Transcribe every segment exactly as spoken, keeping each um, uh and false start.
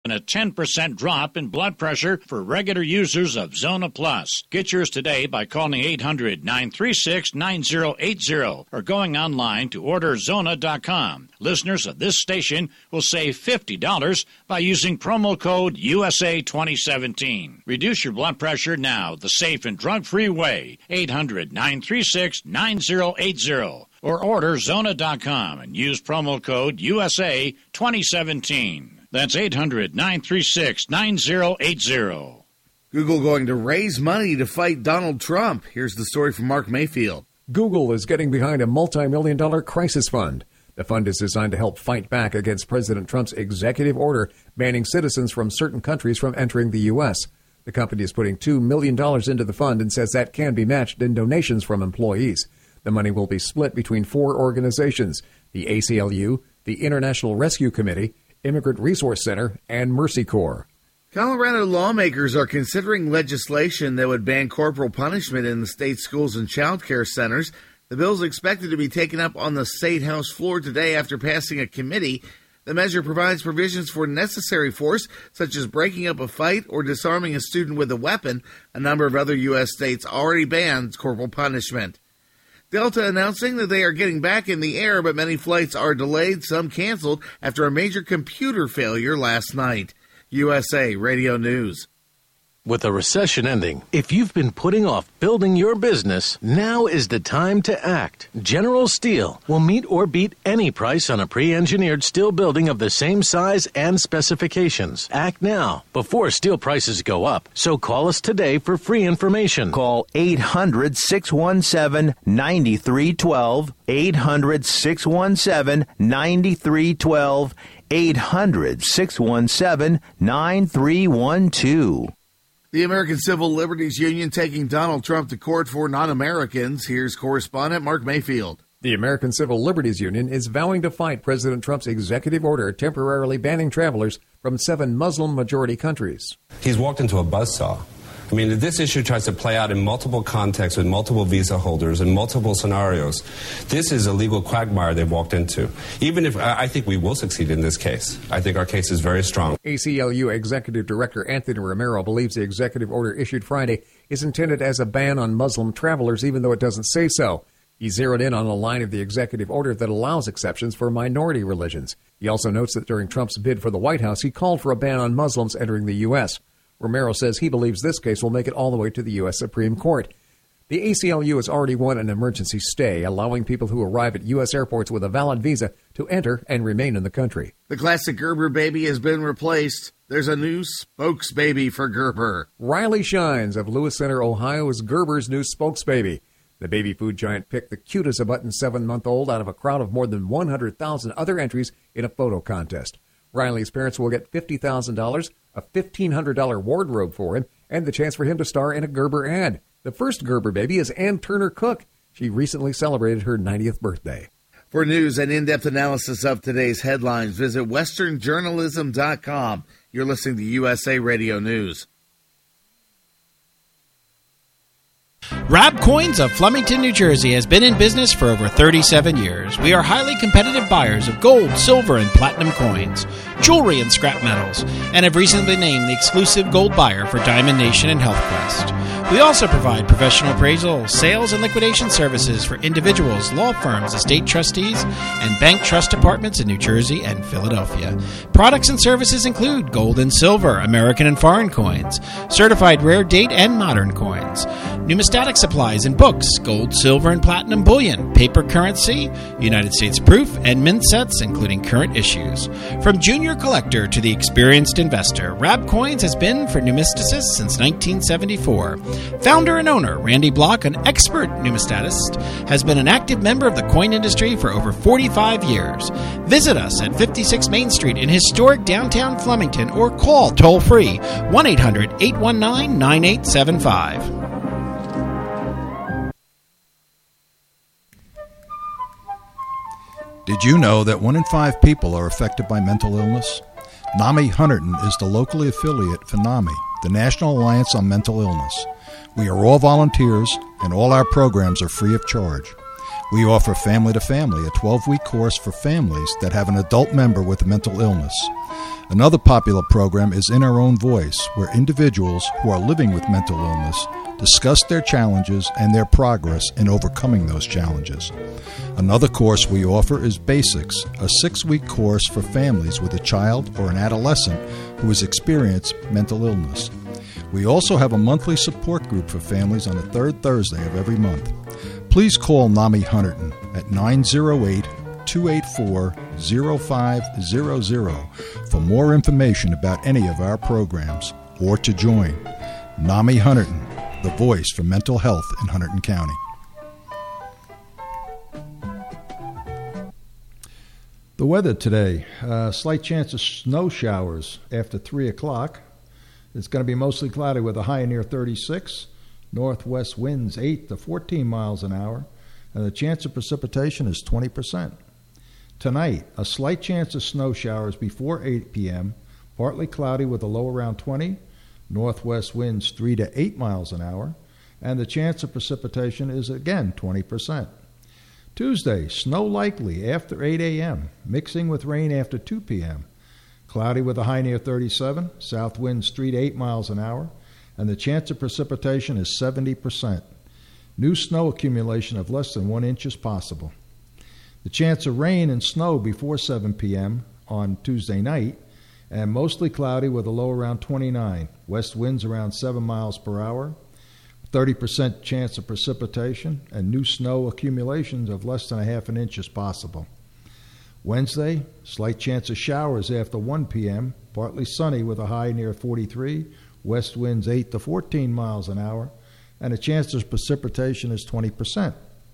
and a ten percent drop in blood pressure for regular users of Zona Plus. Get yours today by calling eight hundred, nine three six, nine zero eight zero or going online to order zona dot com. Listeners of this station will save fifty dollars by using promo code U S A twenty seventeen. Reduce your blood pressure now the safe and drug-free way. eight hundred, nine three six, nine zero eight zero or order zona dot com and use promo code U S A twenty seventeen. That's eight hundred, nine three six, nine zero eight zero. Google going to raise money to fight Donald Trump. Here's the story from Mark Mayfield. Google is getting behind a multi-million dollar crisis fund. The fund is designed to help fight back against President Trump's executive order banning citizens from certain countries from entering the U S. The company is putting two million dollars into the fund and says that can be matched in donations from employees. The money will be split between four organizations: the A C L U, the International Rescue Committee, Immigrant Resource Center, and Mercy Corps. Colorado lawmakers are considering legislation that would ban corporal punishment in the state schools and child care centers. The bill is expected to be taken up on the State House floor today after passing a committee. The measure provides provisions for necessary force, such as breaking up a fight or disarming a student with a weapon. A number of other U S states already banned corporal punishment. Delta announcing that they are getting back in the air, but many flights are delayed, some canceled, after a major computer failure last night. U S A Radio News. With a recession ending, if you've been putting off building your business, now is the time to act. General Steel will meet or beat any price on a pre-engineered steel building of the same size and specifications. Act now, before steel prices go up. So call us today for free information. Call eight hundred, six one seven, nine three one two, eight hundred, six one seven, nine three one two, eight hundred, six one seven, nine three one two. The American Civil Liberties Union taking Donald Trump to court for non-Americans. Here's correspondent Mark Mayfield. The American Civil Liberties Union is vowing to fight President Trump's executive order temporarily banning travelers from seven Muslim-majority countries. He's walked into a buzzsaw. I mean, this issue tries to play out in multiple contexts with multiple visa holders and multiple scenarios. This is a legal quagmire they've walked into. Even if I think we will succeed in this case. I think our case is very strong. A C L U Executive Director Anthony Romero believes the executive order issued Friday is intended as a ban on Muslim travelers, even though it doesn't say so. He zeroed in on a line of the executive order that allows exceptions for minority religions. He also notes that during Trump's bid for the White House, he called for a ban on Muslims entering the U S. Romero says he believes this case will make it all the way to the U S. Supreme Court. The A C L U has already won an emergency stay, allowing people who arrive at U S airports with a valid visa to enter and remain in the country. The classic Gerber baby has been replaced. There's a new spokesbaby for Gerber. Riley Shines of Lewis Center, Ohio, is Gerber's new spokesbaby. The baby food giant picked the cute-as-a-button seven-month-old out of a crowd of more than one hundred thousand other entries in a photo contest. Riley's parents will get fifty thousand dollars, a fifteen hundred dollars wardrobe for him, and the chance for him to star in a Gerber ad. The first Gerber baby is Ann Turner Cook. She recently celebrated her ninetieth birthday. For news and in-depth analysis of today's headlines, visit western journalism dot com. You're listening to U S A Radio News. Rab Coins of Flemington, New Jersey has been in business for over thirty-seven years. We are highly competitive buyers of gold, silver, and platinum coins, jewelry, and scrap metals, and have recently been named the exclusive gold buyer for Diamond Nation and HealthQuest. We also provide professional appraisal, sales, and liquidation services for individuals, law firms, estate trustees, and bank trust departments in New Jersey and Philadelphia. Products and services include gold and silver, American and foreign coins, certified rare date and modern coins, numismatic supplies and books, gold, silver, and platinum bullion, paper currency, United States proof, and mint sets, including current issues. From junior collector to the experienced investor, Rab Coins has been for numisticists since nineteen seventy-four. Founder and owner Randy Block, an expert numismatist, has been an active member of the coin industry for over forty-five years. Visit us at fifty-six Main Street in historic downtown Flemington or call toll-free one eight hundred, eight one nine, nine eight seven five. Did you know that one in five people are affected by mental illness? NAMI Hunterdon is the locally affiliate for NAMI, the National Alliance on Mental Illness. We are all volunteers, and all our programs are free of charge. We offer Family to Family, a twelve-week course for families that have an adult member with a mental illness. Another popular program is In Our Own Voice, where individuals who are living with mental illness discuss their challenges and their progress in overcoming those challenges. Another course we offer is Basics, a six-week course for families with a child or an adolescent who has experienced mental illness. We also have a monthly support group for families on the third Thursday of every month. Please call NAMI Hunterdon at nine oh eight, two eight four, oh five hundred for more information about any of our programs or to join. NAMI Hunterdon, the voice for mental health in Hunterdon County. The weather today, uh, slight chance of snow showers after three o'clock. It's going to be mostly cloudy with a high near thirty-six. Northwest winds eight to fourteen miles an hour. And the chance of precipitation is twenty percent. Tonight, a slight chance of snow showers before eight p.m. Partly cloudy with a low around twenty. Northwest winds three to eight miles an hour. And the chance of precipitation is again twenty percent. Tuesday, snow likely after eight a.m., mixing with rain after two p.m. Cloudy with a high near thirty-seven, south winds three to eight miles an hour, and the chance of precipitation is seventy percent. New snow accumulation of less than one inch is possible. The chance of rain and snow before seven p.m. on Tuesday night, and mostly cloudy with a low around twenty-nine, west winds around seven miles per hour, thirty percent chance of precipitation, and new snow accumulations of less than a half an inch is possible. Wednesday, slight chance of showers after one p.m., partly sunny with a high near forty-three, west winds eight to fourteen miles an hour, and the chance of precipitation is twenty percent.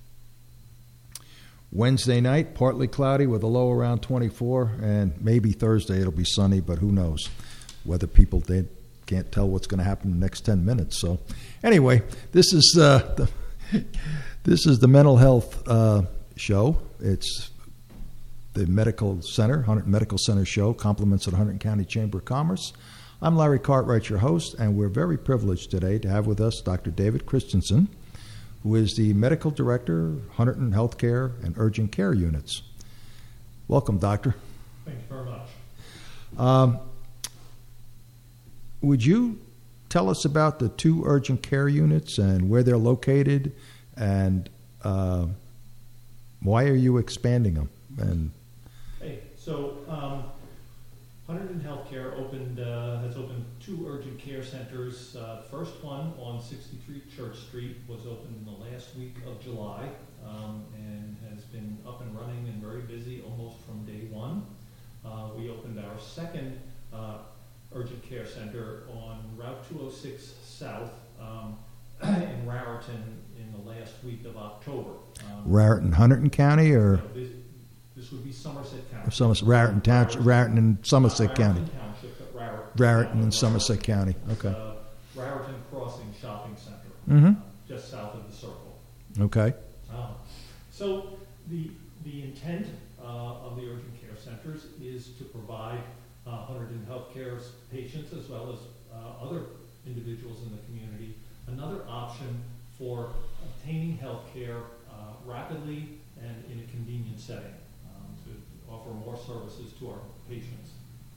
Wednesday night, partly cloudy with a low around twenty-four, and maybe Thursday it'll be sunny, but who knows? Weather people, they can't tell what's going to happen in the next ten minutes. So anyway, this is uh, the, this is the mental health uh, show. It's the Medical Center, Hunterdon Medical Center show, compliments of the Hunterdon County Chamber of Commerce. I'm Larry Cartwright, your host, and we're very privileged today to have with us Doctor David Christensen, who is the Medical Director, Hunterdon Healthcare and Urgent Care Units. Welcome, Doctor. Thank you very much. Um, would you tell us about the two urgent care units and where they're located, and uh, why are you expanding them? And Hey, so um, Hunterdon Healthcare opened uh, has opened two urgent care centers. Uh, the first one on sixty-three Church Street was opened in the last week of July um, and has been up and running and very busy almost from day one. Uh, we opened our second uh, urgent care center on Route two oh six South um, in Raritan in the last week of October. Um, Raritan, Hunterdon County, or? You know, this, This would be Somerset County. Somerset, Raritan Township, Raritan and Somerset Not County. Raritan Township, but Raritan. Raritan and Somerset County. Okay. Uh, Raritan Crossing Shopping Center, Mm-hmm. uh, just south of the circle. Okay. Uh, so the the intent uh, of the urgent care centers is to provide uh, Hunterdon Healthcare patients as well as uh, other individuals in the community another option for obtaining health care uh, rapidly and in a convenient setting. To offer more services to our patients.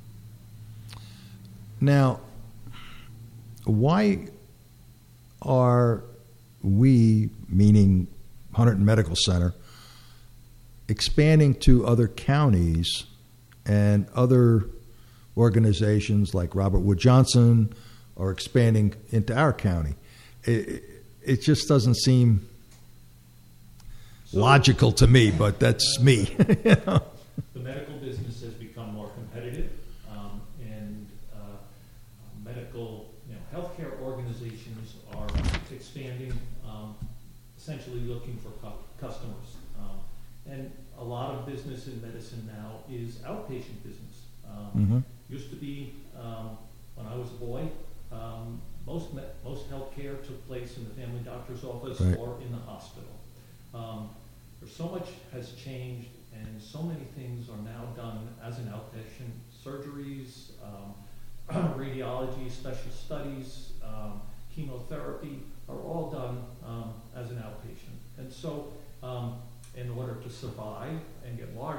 Now, why are we, meaning Hunterdon Medical Center, expanding to other counties and other organizations like Robert Wood Johnson are expanding into our county? It, it just doesn't seem So, logical to me, but that's me. You know? The medical business has become more competitive, um, and uh, medical, you know, healthcare organizations are expanding, um, essentially looking for cu- customers. Um, and a lot of business in medicine now is outpatient business. Um, Mm-hmm. Used to be, um, when I was a boy, um, most me- most healthcare took place in the family doctor's office Right. or in the hospital. Um, there's so much has changed, and so many things are now done as an outpatient. Surgeries, um, radiology, special studies, um, chemotherapy are all done um, as an outpatient. And so, um, in order to survive and get larger,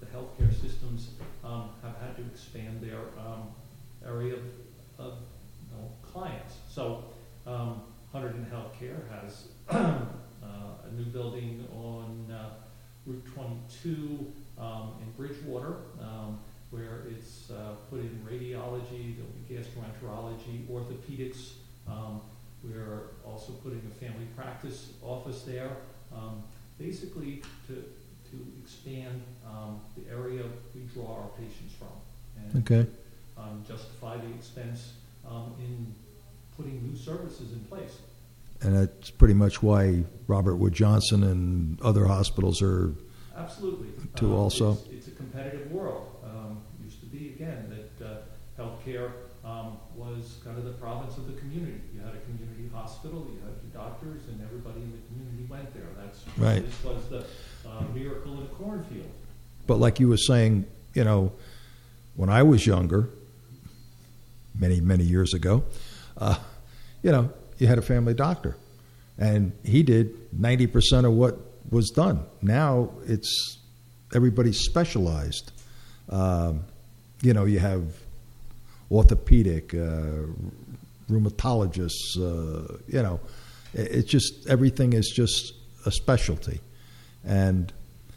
the healthcare systems um, have had to expand their um, area of, of you know, clients. So um, Hunterdon Healthcare has uh, a new building on uh, Route twenty-two um, in Bridgewater, um, where it's uh, put in radiology, there'll be gastroenterology, orthopedics. Um, we're also putting a family practice office there, um, basically to to expand um, the area we draw our patients from, and Okay. um, justify the expense um, in putting new services in place. And that's pretty much why Robert Wood Johnson and other hospitals are Absolutely. too Um, also. It's, it's a competitive world. Um, used to be, again, that uh, healthcare um, was kind of the province of the community. You had a community hospital, you had your doctors, and everybody in the community went there. That's Right. This was the uh, miracle in a cornfield. But like you were saying, you know, when I was younger, many, many years ago, uh, you know, you had a family doctor. And he did ninety percent of what was done. Now it's everybody's specialized. Um, you know, you have orthopedic, uh, rheumatologists, uh, you know, it, it's just, everything is just a specialty. And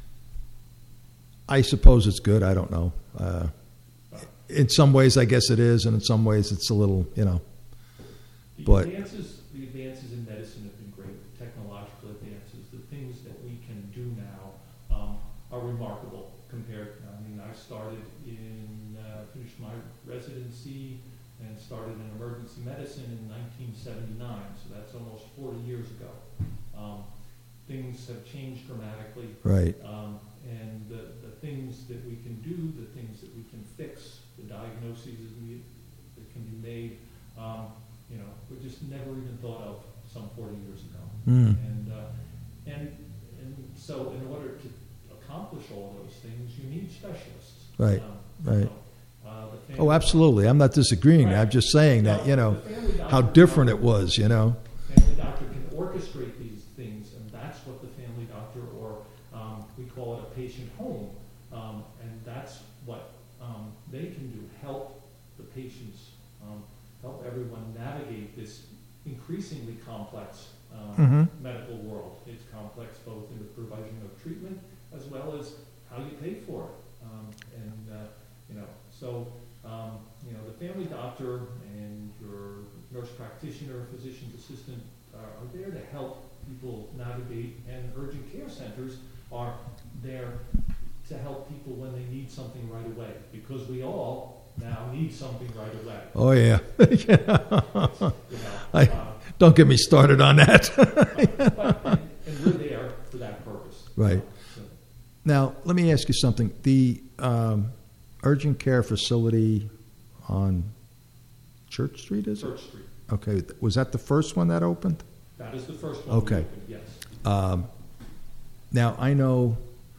I suppose it's good. I don't know. Uh, in some ways, I guess it is, and in some ways, it's a little, you know. The But advances, the advances in medicine have been great. Technological advances, the things that we can do now um, are remarkable compared. I mean, I started in uh, finished my residency and started in emergency medicine in nineteen seventy-nine. So that's almost forty years ago. Um, things have changed dramatically. right, Um, and the, the things that we can do, the things that we can fix, the diagnoses that, we, that can be made, um, you know, were just never even thought of some forty years ago. Mm. And, uh, and, and so in order to accomplish all those things, you need specialists. Right, Um, right. So, uh, the Oh, family- absolutely. I'm not disagreeing. Right. I'm just saying that, you know, The family doctor- how different it was, you know. Family doctor can orchestrate these things, and that's what the family doctor, or um, we call it a patient home, um, and that's what um, they can do, help the patients, um, help everyone navigate this increasingly complex um, Mhm. medical world. It's complex both in the provision of treatment as well as how you pay for it. Um, and, uh, you know, so, um, you know, the family doctor and your nurse practitioner, physician's assistant uh, are there to help people navigate, and urgent care centers are there to help people when they need something right away, because we all now need something right away. Oh, yeah. You know, I, uh, don't get me started on that. but, and, and we're there for that purpose. Right. So, Now, let me ask you something. The um, urgent care facility on Church Street, is it? Church Street. Okay. Was that the first one that opened? That is the first one. we Okay. opened, yes. Um, now, I know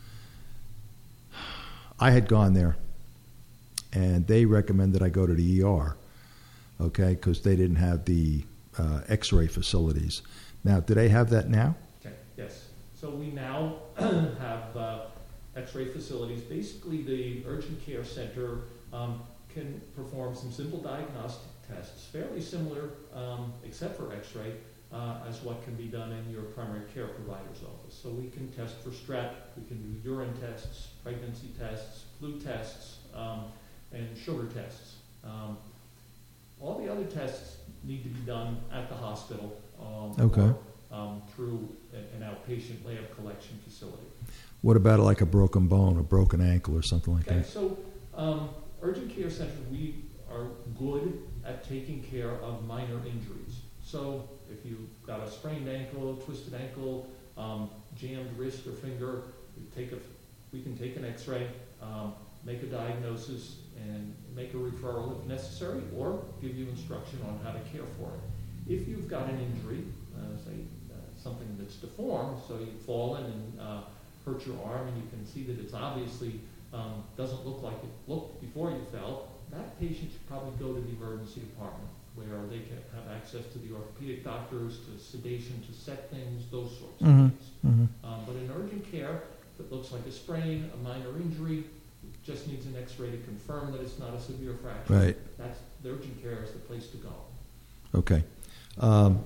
I had gone there, and they recommended I go to the E R, okay, because they didn't have the uh, X-ray facilities. Now, do they have that now? Okay, yes. So we now have uh, X-ray facilities. Basically, the urgent care center um, can perform some simple diagnostic tests, fairly similar, um, except for X-ray, uh, as what can be done in your primary care provider's office. So we can test for strep, we can do urine tests, pregnancy tests, flu tests, um, and sugar tests. Um, all the other tests need to be done at the hospital um, Okay. or um, through a- an outpatient lab collection facility. What about like a broken bone, a broken ankle, or something like Okay, that? so um, urgent care centers, we are good at taking care of minor injuries. So if you've got a sprained ankle, twisted ankle, um, jammed wrist or finger, we take a, we can take an X-ray, um, make a diagnosis, and make a referral if necessary, or give you instruction on how to care for it. If you've got an injury, uh, say uh, something that's deformed, so you've fallen and uh, hurt your arm, and you can see that it's obviously um, doesn't look like it looked before you fell, that patient should probably go to the emergency department, where they can have access to the orthopedic doctors, to sedation, to set things, those sorts of Mhm, things. mhm. Um, but in urgent care, If it looks like a sprain, a minor injury, it just needs an X-ray to confirm that it's not a severe fracture. Right. That's the urgent care is the place to go. Okay. Um,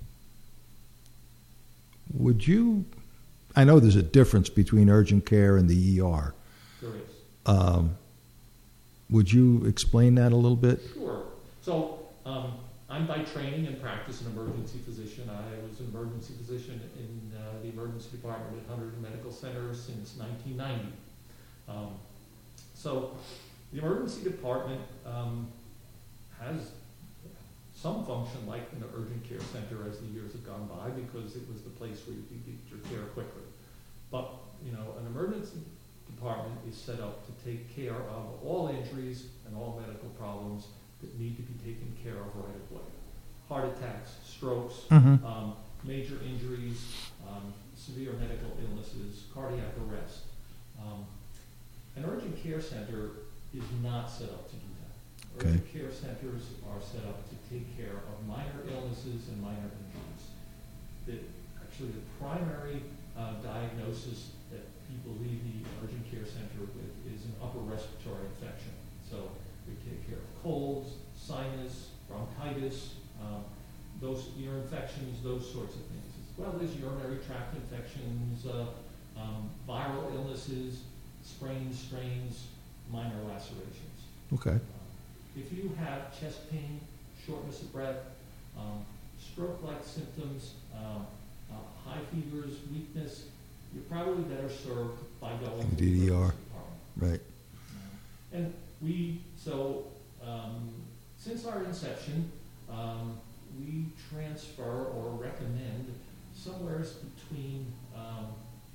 would you? I know there's a difference between urgent care and the E R. There is. Um, would you explain that a little bit? Sure. So um, I'm by training and practice an emergency physician. I was an emergency physician in uh, the emergency department at Hunterdon Medical Center since nineteen ninety. Um, so the emergency department um, has some function like an urgent care center as the years have gone by, because it was the place where you could get your care quickly. But, you know, an emergency department is set up to take care of all injuries and all medical problems that need to be taken care of right away. Heart attacks, strokes, Mhm. um, major injuries, um, severe medical illnesses, cardiac arrest. Um, an urgent care center is not set up to do that. Okay. Urgent care centers are set up to take care of minor illnesses and minor injuries. The, actually, the primary uh, diagnosis that people leave the urgent care center with is an upper respiratory infection. So we take care of colds, sinus, bronchitis, um, those ear infections, those sorts of things, as well as urinary tract infections, uh, um, viral illnesses, sprains, strains, minor lacerations. Okay. If you have chest pain, shortness of breath, um, stroke-like symptoms, um, uh, high fevers, weakness, you're probably better served by going to the D D R. emergency department. Right. And we, so um, since our inception, um, we transfer or recommend somewhere between um,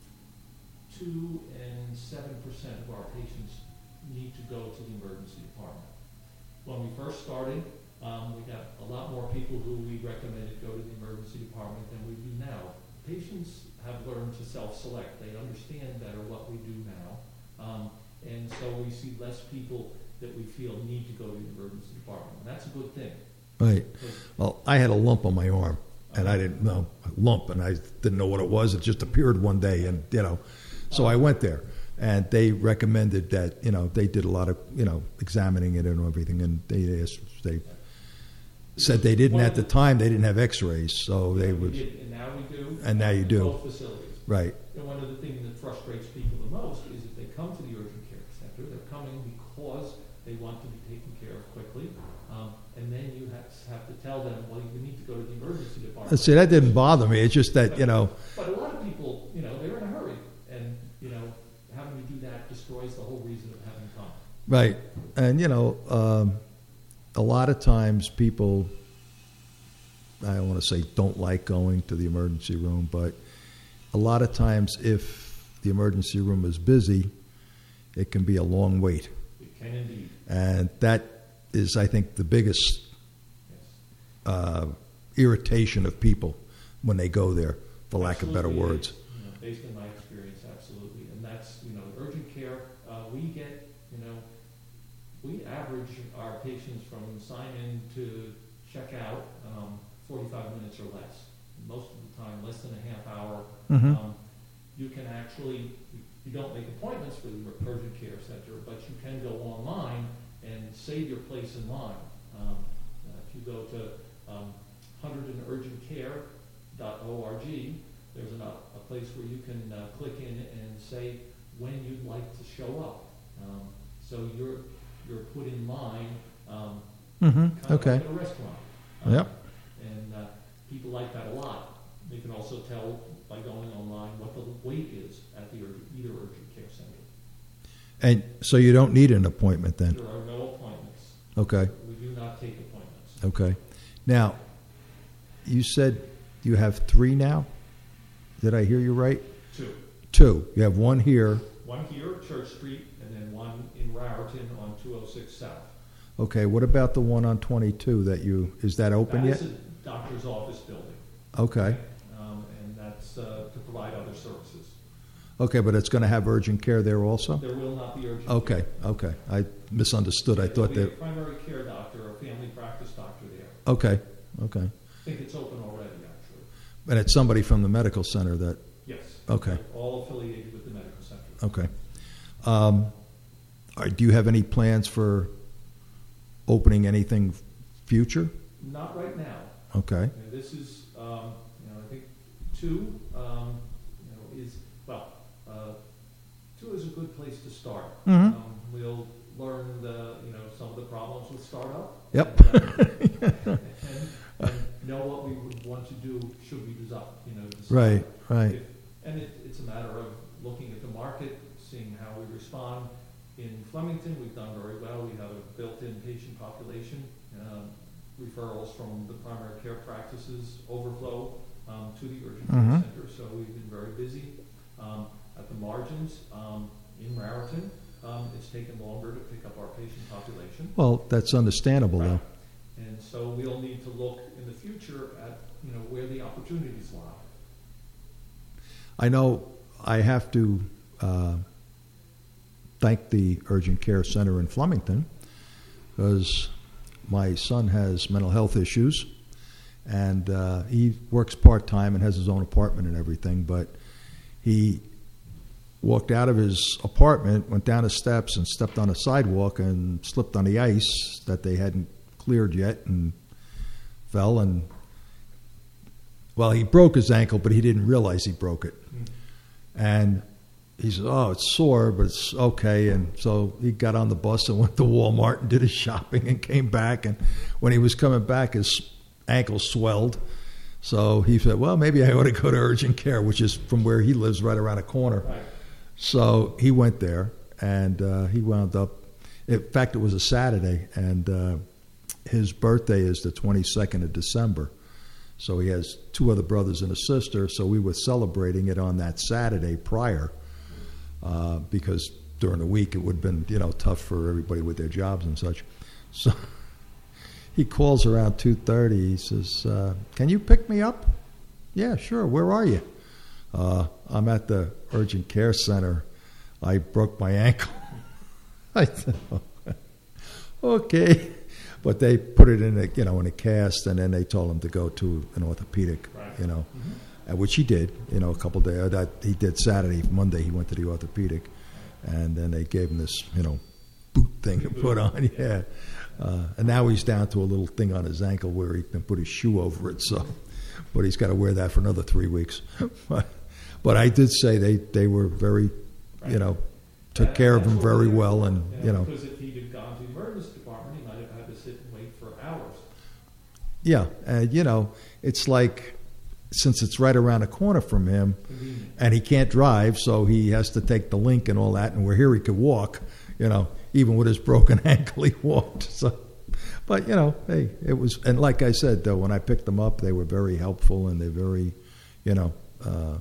two and seven percent of our patients need to go to the emergency department. When we first started, um, we got a lot more people who we recommended go to the emergency department than we do now. Patients have learned to self-select. They understand better what we do now. Um, and so we see less people that we feel need to go to the emergency department. And that's a good thing. Right. Well, I had a lump on my arm, and I didn't know a lump, and I didn't know what it was. It just appeared one day, and you know, so I went there, and they recommended that, you know, they did a lot of, you know, examining it and everything, and they asked, they said they didn't at the time. They didn't have X-rays, so they would. We did, and now we do. And now you in do. Both facilities. Right. And one of the things that frustrates people the most is that they come to the urgent care center. They're coming because they want to be taken care of quickly, um, and then you have, have to tell them, well, you need to go to the emergency department. See, that didn't bother me. It's just that, you know. But a lot of people, you know, they're in a hurry, and you know, having to do that destroys the whole reason of having come. Right. And, you know, um, a lot of times people, I don't want to say don't like going to the emergency room, but a lot of times if the emergency room is busy, it can be a long wait. It can indeed. And that is, I think, the biggest uh, irritation of people when they go there, for lack of better Absolutely. words. You know, based on my experience, absolutely. And that's, you know, urgent care, uh, we get, you know, we average our patients from sign in to check out um, forty-five minutes or less. Most of the time, less than a half hour. Mhm. Um, you can actually, you don't make appointments for the urgent care center, but you can go online and save your place in line. Um, uh, if you go to um, Hunterdon Urgent Care dot org, there's an, a place where you can uh, click in and say when you'd like to show up. Um, so you're you're put in line, um, Mhm. kind of Okay. like at a restaurant. Um, Yep. And uh, people like that a lot. They can also tell by going online what the wait is at the urgent, either urgent care center. And so you don't need an appointment then? There are no appointments. Okay. We do not take appointments. Okay. Now, you said you have three now? Did I hear you right? Two. Two. You have one here. One here at Church Street, and then one in Raritan on two oh six South. Okay. What about the one on twenty-two that you, is that open That yet? is a doctor's office building. Okay. Um, and that's uh, to provide other services. Okay, but it's going to have urgent care there also? There will not be urgent Okay, care. okay. I misunderstood. I There'll thought be a that. primary care doctor or family practice doctor there. Okay, okay. I think it's open already, actually. And it's somebody from the medical center that. Yes. Okay. All affiliated with the medical center. Okay. Um, all right, do you have any plans for opening anything future? Not right now. Okay. And this is, um, you know, I think two, um, you know, is, well, uh, two is a good place to start. Mhm. Um, we'll learn the, you know, some of the problems with startup. Yep. And, uh, and, and know what we would want to do should we decide, you know, decide. Right, right. If, and it, it's a matter of looking at the market, seeing how we respond. In Flemington, we've done very well. We have a built-in patient population. Um, referrals from the primary care practices overflow um, to the urgent care Mhm. center, so we've been very busy. Um, at the margins, um, in Raritan, um, it's taken longer to pick up our patient population. Well, that's understandable, Right. though. And so we'll need to look in the future at, you know, where the opportunities lie. I know I have to uh, thank the urgent care center in Flemington because my son has mental health issues, and uh, he works part-time and has his own apartment and everything, but he walked out of his apartment, went down the steps, and stepped on a sidewalk and slipped on the ice that they hadn't cleared yet and fell. And, well, he broke his ankle, but he didn't realize he broke it. Mm. And he said, oh, it's sore, but it's okay. And so he got on the bus and went to Walmart and did his shopping and came back. And when he was coming back, his ankle swelled. So he said, well, maybe I ought to go to urgent care, which is from where he lives right around the corner. Right. So he went there, and uh, he wound up, in fact, it was a Saturday, and uh, his birthday is the twenty-second of December. So he has two other brothers and a sister, so we were celebrating it on that Saturday prior. Uh, because during the week it would have been, you know, tough for everybody with their jobs and such. So he calls around two thirty. He says, uh, can you pick me up? Yeah, sure. Where are you? Uh, I'm at the urgent care center. I broke my ankle. I said, okay. But they put it in a, you know, in a cast, and then they told him to go to an orthopedic, Right. you know. Mm-hmm. Uh, which he did, you know, a couple of days. That he did Saturday, Monday he went to the orthopedic, and then they gave him this, you know, boot thing to put on. Yeah, uh, and now he's down to a little thing on his ankle where he can put his shoe over it. So, but he's got to wear that for another three weeks. but, but I did say they they were very, you know, took And care of him that's very what we- well, and yeah, you know, because if he'd have gone to the emergency department, he might have had to sit and wait for hours. yeah, and you know, it's like, since it's right around the corner from him, Convenient. and he can't drive, so he has to take the link and all that, and where here he could walk, you know, even with his broken ankle, he walked. So, but, you know, hey, it was, and like I said, though, when I picked them up, they were very helpful, and they're very, you know, uh,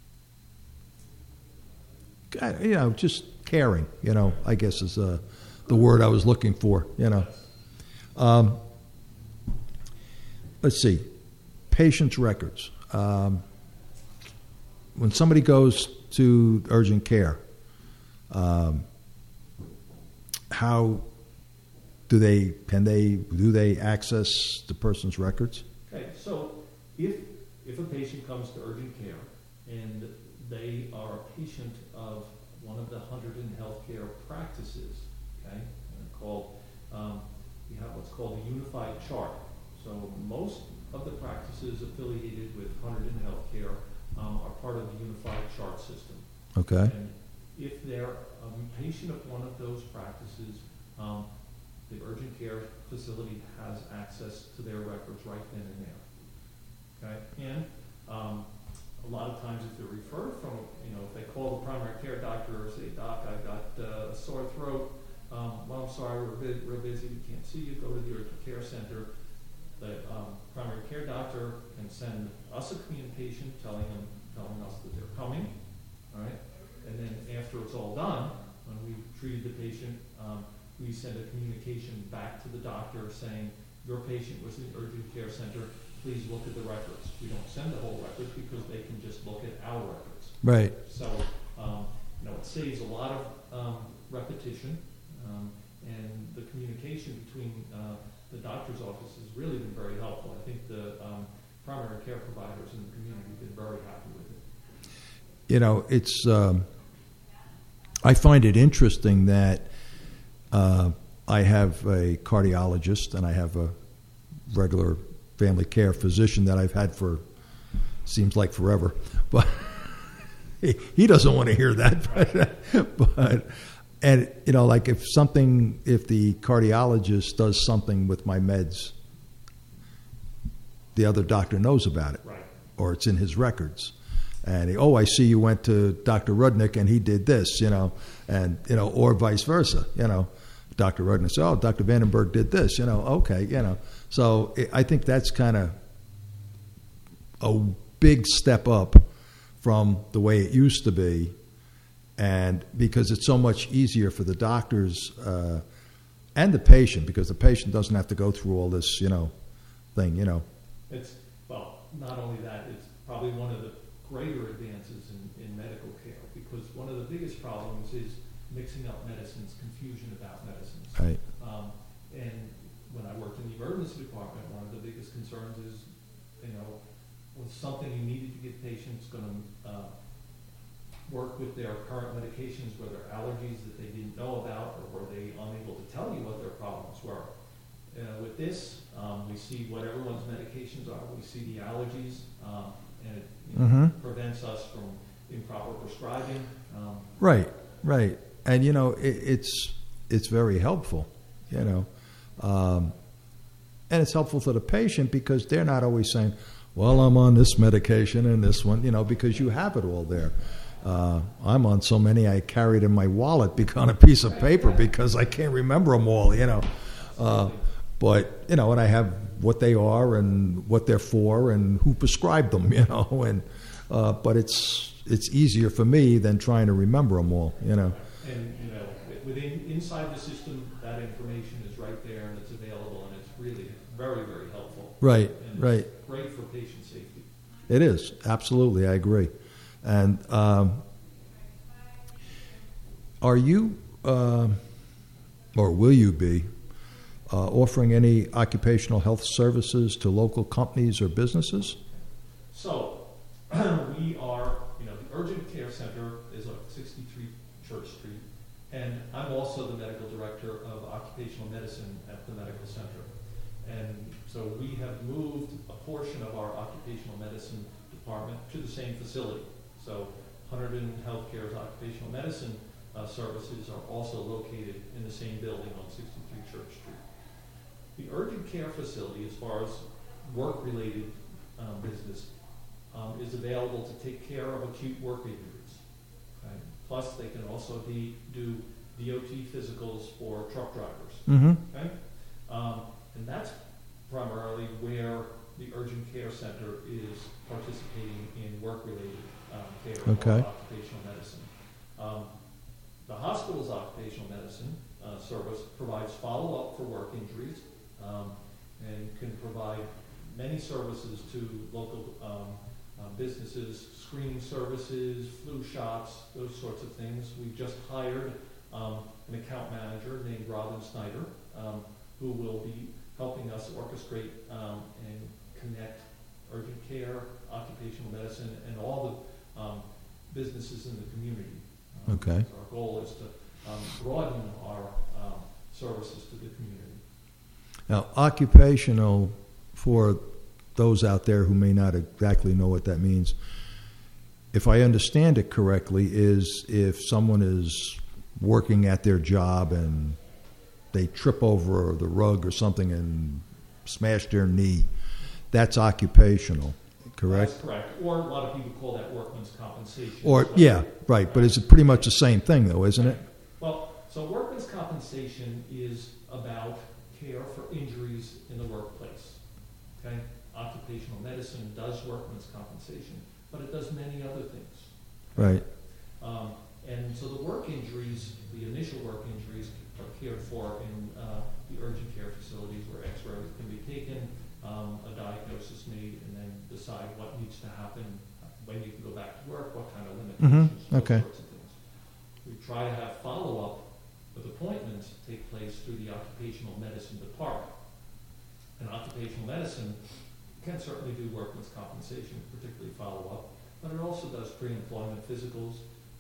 you know, just caring, you know, I guess is uh, the word I was looking for, you know. Um, let's see, patient's records. Um, when somebody goes to urgent care, um, how do they can they do they access the person's records? Okay, so if if a patient comes to urgent care and they are a patient of one of the Hunterdon Healthcare practices, okay, and called um, we have what's called a unified chart. So most of the practices affiliated with Hunterdon Healthcare um, are part of the unified chart system. Okay. And if they're a patient of one of those practices, um, the urgent care facility has access to their records right then and there. Okay, and um, a lot of times if they're referred from, you know, if they call the primary care doctor or say, Doc, I've got uh, a sore throat. Um, well, I'm sorry, we're bit, real busy, we can't see you. Go to the urgent care center. The um, primary care doctor can send us a communication telling them, telling us that they're coming, all right? And then after it's all done, when we've treated the patient, um, we send a communication back to the doctor saying, your patient was in the urgent care center, please look at the records. We don't send the whole records because they can just look at our records. Right. So, um, you know, it saves a lot of um, repetition, um, and the communication between uh, the doctor's office has really been very helpful. I think the um, primary care providers in the community have been very happy with it. You know, it's um, I find it interesting that uh, I have a cardiologist and I have a regular family care physician that I've had for seems like forever, but he, he doesn't want to hear that. But, but and you know, like if something, if the cardiologist does something with my meds, the other doctor knows about it, Right. or it's in his records. And he, oh, I see you went to Doctor Rudnick and he did this, you know, and you know, or vice versa, you know. Doctor Rudnick said, oh, Doctor Vandenberg did this, you know, okay, you know. So I think that's kind of a big step up from the way it used to be, and because it's so much easier for the doctors uh, and the patient, because the patient doesn't have to go through all this, you know, thing, you know. It's, well, not only that, it's probably one of the greater advances in, in medical care, because one of the biggest problems is mixing up medicines, confusion about medicines. Right. Um, and when I worked in the emergency department, one of the biggest concerns is, you know, was something you needed to give patients going to uh, work with their current medications, were there allergies that they didn't know about, or were they unable to tell you what their problems were? Uh, with this, um, we see what everyone's medications are, we see the allergies, um, and it you know, Mm-hmm. prevents us from improper prescribing. Um, Right, right. And, you know, it, it's it's very helpful, you know. Um, and it's helpful for the patient because they're not always saying, well, I'm on this medication and this one, you know, because you have it all there. Uh, I'm on so many I carried in my wallet on a piece of paper because I can't remember them all, you know. Uh, but, you know, and I have what they are and what they're for and who prescribed them, you know. And uh, but it's it's easier for me than trying to remember them all, you know. And, you know, within, inside the system, that information is right there and it's available and it's really very, very helpful. Right, and right. It's great for patient safety. It is, absolutely, I agree. And um, are you, uh, or will you be, uh, offering any occupational health services to local companies or businesses? So, we are, you know, the Urgent Care Center is on sixty-three Church Street, and I'm also the medical director of occupational medicine at the medical center. And so we have moved a portion of our occupational medicine department to the same facility. So Hunterdon Healthcare's occupational medicine uh, services are also located in the same building on sixty-three Church Street. The urgent care facility, as far as work-related um, business, um, is available to take care of acute work injuries. Okay? Plus, they can also de- do D O T physicals for truck drivers. Mm-hmm. Okay? Um, and that's primarily where the urgent care center is participating in work-related um, care Okay. or occupational medicine. Um, the hospital's occupational medicine uh, service provides follow-up for work injuries um, and can provide many services to local um, uh, businesses, screening services, flu shots, those sorts of things. We've just hired um, an account manager named Robin Snyder, um, who will be helping us orchestrate um, and connect urgent care, occupational medicine, and all the um, businesses in the community. Um, Okay. so our goal is to um, broaden our um, services to the community. Now, occupational, for those out there who may not exactly know what that means, if I understand it correctly, is if someone is working at their job and they trip over the rug or something and smash their knee, that's occupational, correct? That's correct. Or a lot of people call that workman's compensation. Or, So- yeah, right, but it's pretty much the same thing, though, isn't it? Well, so workman's compensation is about care for injuries in the workplace. Okay? Occupational medicine does workman's compensation, but it does many other things. Right. Um, and so the work injuries, the initial work injuries, are cared for in uh, the urgent care facilities where x-rays can be taken, um, a diagnosis made, and then decide what needs to happen, when you can go back to work, what kind of limitations, Mhm. those Okay. sorts of things. We try to have follow-up with appointments take place through the occupational medicine department. And occupational medicine can certainly do workman's compensation, particularly follow-up, but it also does pre-employment physicals,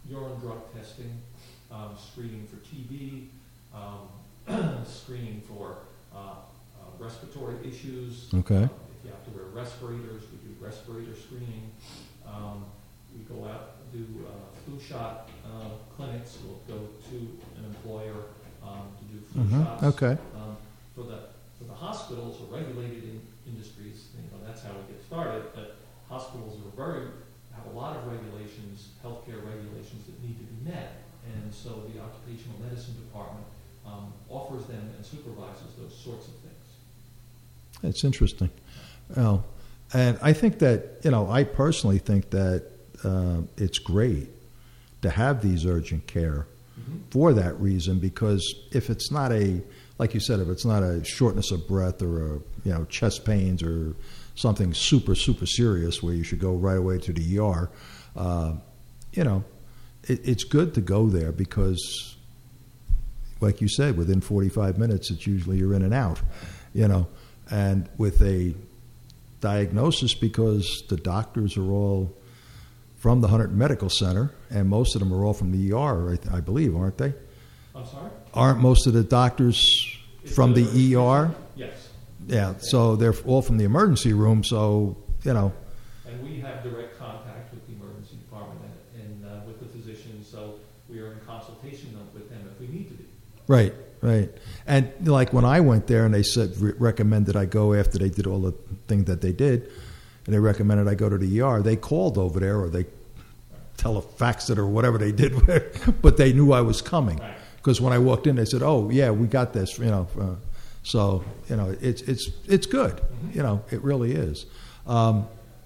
urine drug testing, um, screening for T B, um, screening for uh, uh, respiratory issues. Okay. Uh, if you have to wear respirators, we do respirator screening. Um, we go out and do uh, flu shot uh, clinics. We'll go to an employer um, to do flu Mm-hmm. shots. Okay. Um, for the for the hospitals or regulated in industries, you know, that's how we get started. But hospitals are very have a lot of regulations, healthcare regulations that need to be met, and so the occupational medicine department um, offers them and supervises those sorts of things. It's interesting. Well, and I think that, you know, I personally think that uh, it's great to have these urgent care mm-hmm. for that reason, because if it's not a, like you said, if it's not a shortness of breath or a, you know, chest pains or something super, super serious where you should go right away to the E R, uh, you know, it, it's good to go there because, like you said, within forty-five minutes, it's usually you're in and out, you know, and with a diagnosis, because the doctors are all from the Hunter Medical Center, and most of them are all from the E R, I, I believe, aren't they? I'm sorry? Aren't most of the doctors Is from the the E R? Yes. Yeah, so they're all from the emergency room, so, you know. And we have direct contact with the emergency department and, and uh, with the physicians, so we are in consultation with them if we need to be. Right, right. And like when I went there and they said, re- recommended I go after they did all the thing that they did, and they recommended I go to the E R, they called over there or they telefaxed it or whatever they did, but they knew I was coming. Because when I walked in, they said, oh, yeah, we got this, you know. Uh, so, you know, it's it's it's good. Mm-hmm. You know, it really is. Um,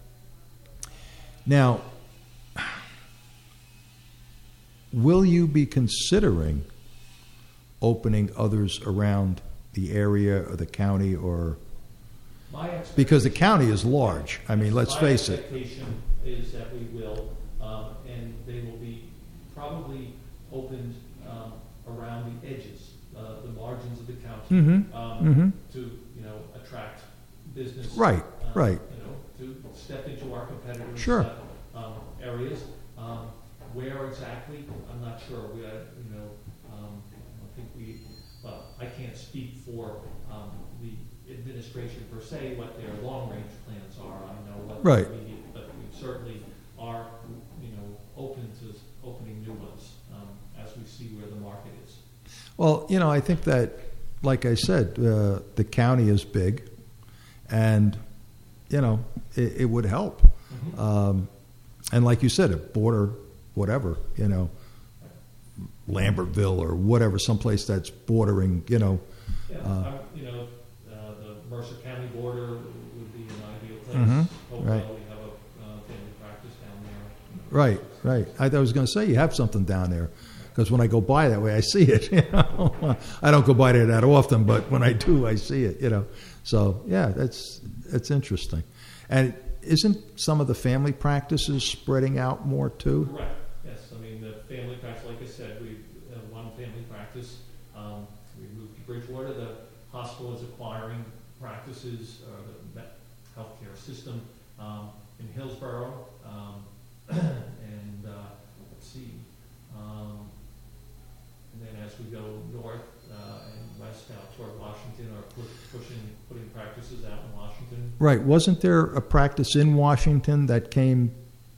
now, will you be considering opening others around the area or the county, or because the county is large? I mean, let's face it. My expectation is that we will, um, and they will be probably opened um, around the edges, uh, the margins of the county, mm-hmm. Um, mm-hmm. to you know attract business. Right, uh, right. You know, to step into our competitors' sure. uh, um, areas. Um, where exactly? I'm not sure. We, uh, you know, um, I think we. Well, I can't speak for um, the administration per se, what their long-range plans are. I know what right. the immediate, but we certainly are, you know, open to opening new ones um, as we see where the market is. Well, you know, I think that, like I said, uh, the county is big, and you know, it, it would help. Mm-hmm. Um, and like you said, a border, whatever, you know, Lambertville or whatever, someplace that's bordering, you know. Yeah, uh, you know, uh, the Mercer County border would be an ideal place. Mm-hmm. Hopefully right. we have a uh, family practice down there. Right, right. I, I was going to say you have something down there, because when I go by that way, I see it. You know? I don't go by there that often, but when I do, I see it. You know, so yeah, that's that's interesting. And isn't some of the family practices spreading out more too? Correct. Yes. I mean, the family practice, like I said, we uh, one family practice. Um, we moved to Bridgewater. The hospital is acquiring practices, uh, the healthcare system um, in Hillsborough, um, and uh, let's see. Um, and then as we go north uh, and west out toward Washington, or pu- pushing, putting practices out in Washington. Right. Wasn't there a practice in Washington that came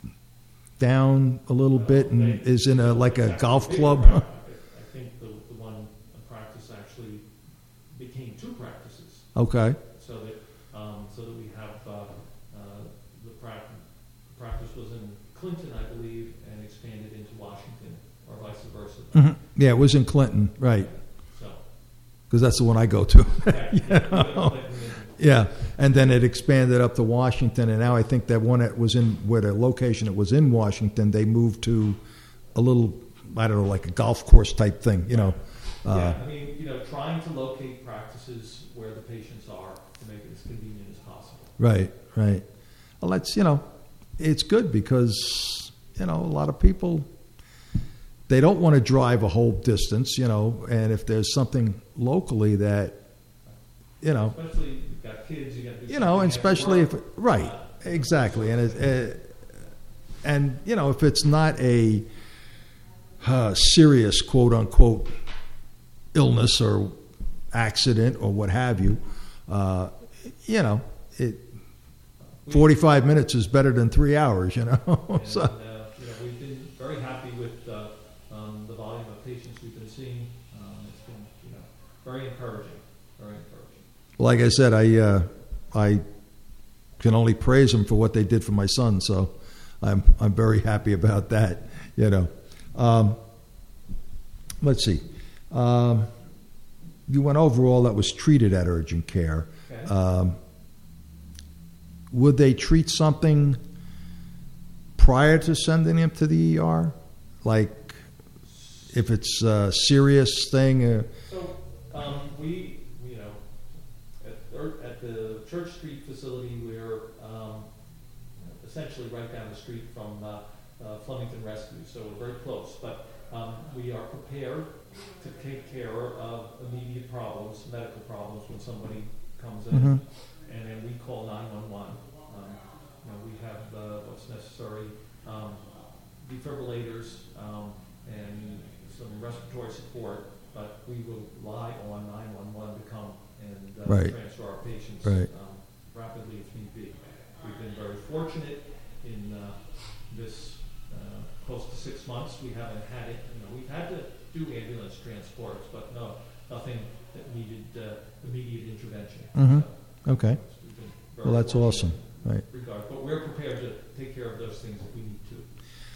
down a little bit and they, is in a like a golf club? I, I think the, the one practice actually became two practices. Okay. So that um, so that we have uh, uh, the practice, practice was in Clinton, I believe, and expanded into Washington, or vice versa. Mm-hmm. Yeah, it was in Clinton, right? So, because that's the one I go to. yeah, you know? Yeah, and then it expanded up to Washington, and now I think that one that was in where the location it was in Washington, they moved to a little, I don't know, like a golf course type thing, you know. Yeah, uh, I mean, you know, trying to locate practices where the patients are to make it as convenient as possible. Right, right. Well, that's, you know, it's good because, you know, a lot of people, they don't want to drive a whole distance, you know, and if there's something locally that, you know, especially you've got kids, you got to do you know, and especially if, right, uh, exactly, and it, uh, and you know, if it's not a uh, serious quote-unquote illness or accident or what have you, uh, you know, it, forty-five minutes is better than three hours, you know. And, so. uh, you know, we've been very happy with uh, um, the volume of patients we've been seeing. Um, it's been, you know, very encouraging, very encouraging. Like I said, I uh, I can only praise them for what they did for my son, so I'm I'm very happy about that, you know. Um, let's see. Um, you went over all that was treated at urgent care. Okay. Um, would they treat something prior to sending him to the E R? Like if it's a serious thing? Uh, so um, we, you know, at, at the Church Street facility, we're um, essentially right down the street from uh, uh, Flemington Rescue, so we're very close. But um, we are prepared to take care of immediate problems, medical problems, when somebody comes in, mm-hmm. and then we call nine one one. Um, you know, we have uh, what's necessary, um, defibrillators um, and some respiratory support, but we will rely on nine one one to come and uh, right. transfer our patients right. um, rapidly if need be. We've been very fortunate in uh, this uh, close to six months. We haven't had it. You know, we've had to do ambulance transports, but no, nothing that needed uh, immediate intervention. Mm-hmm. So, okay. Well, that's awesome. Right. Regard, but we're prepared to take care of those things if we need to.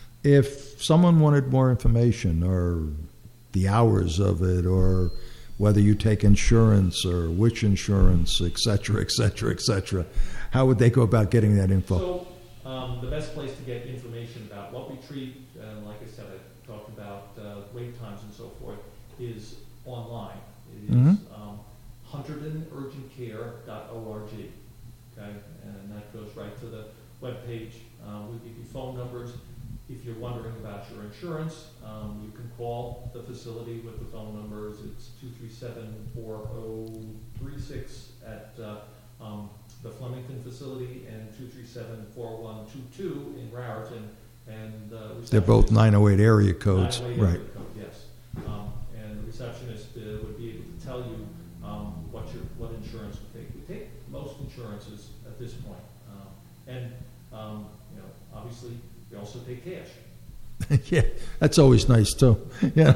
If someone wanted more information or the hours of it or whether you take insurance or which insurance, et cetera, et cetera, et cetera, how would they go about getting that info? So um, the best place to get information about what we treat, and like I said, I talked about uh, wait times and so forth, is online. It is mm-hmm. um, hunterdon urgent care dot org. Okay, and that goes right to the webpage. Um, we'll give you phone numbers. If you're wondering about your insurance, um, you can call the facility with the phone numbers. It's two three seven, four oh three six at uh, um, the Flemington facility and two three seven, four one two two in Raritan. And uh, they're both nine oh eight area codes, nine oh eight right? Area code, yes. Um, and the receptionist uh, would be able to tell you um, what your what insurance we take. We take most insurances at this point, um, and um, you know, obviously. We also take cash. Yeah, that's always nice too. Yeah.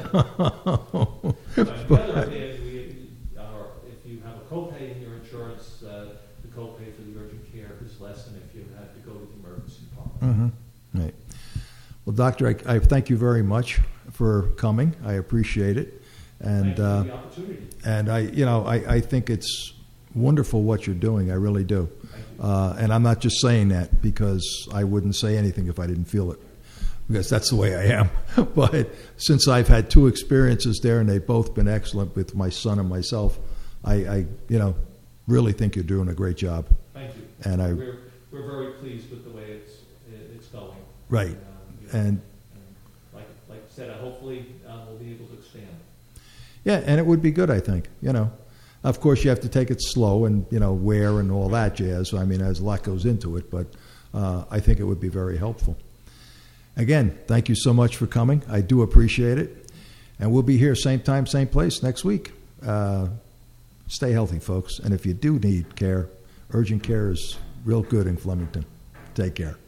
On the other hand, we, are, if you have a copay in your insurance, uh, the copay for the urgent care is less than if you had to go to the emergency department. Mm-hmm. Right. Well, Doctor, I, I thank you very much for coming. I appreciate it, and Thank you uh, for the opportunity. And I, you know, I, I think it's wonderful what you're doing. I really do. Uh, and I'm not just saying that because I wouldn't say anything if I didn't feel it, because that's the way I am. But since I've had two experiences there and they've both been excellent with my son and myself, I, I you know, really think you're doing a great job. Thank you. And I, we're, we're very pleased with the way it's it's going. Right. Um, you know, and, and like like I said, hopefully um, we'll be able to expand. Yeah, and it would be good, I think, you know. Of course, you have to take it slow and, you know, wear and all that jazz. I mean, there's a lot goes into it, but uh, I think it would be very helpful. Again, thank you so much for coming. I do appreciate it. And we'll be here same time, same place next week. Uh, stay healthy, folks. And if you do need care, urgent care is real good in Flemington. Take care.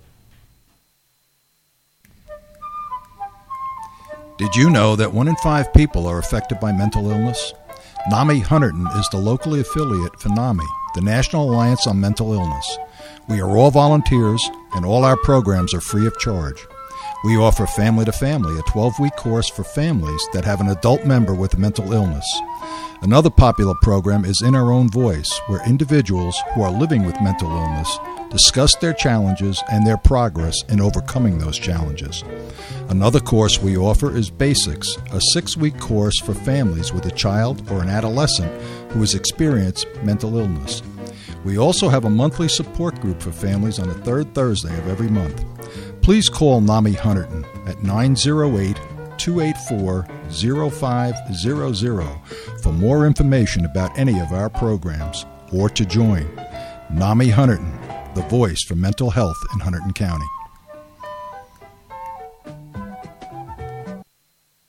Did you know that one in five people are affected by mental illness? NAMI Hunterdon is the locally affiliate for NAMI, the National Alliance on Mental Illness. We are all volunteers, and all our programs are free of charge. We offer Family to Family, a twelve-week course for families that have an adult member with a mental illness. Another popular program is In Our Own Voice, where individuals who are living with mental illness discuss their challenges and their progress in overcoming those challenges. Another course we offer is Basics, a six-week course for families with a child or an adolescent who has experienced mental illness. We also have a monthly support group for families on the third Thursday of every month. Please call NAMI Hunterdon at nine oh eight, two eight four, oh five hundred for more information about any of our programs or to join. NAMI Hunterdon, the voice for mental health in Hunterdon County.